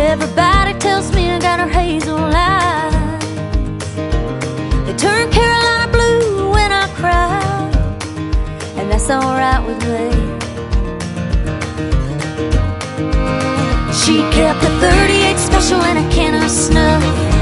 Everybody tells me I got her hazel eyes. They turn Carolina blue when I cry, and that's alright with me. She kept a 38 special and a can of snuff.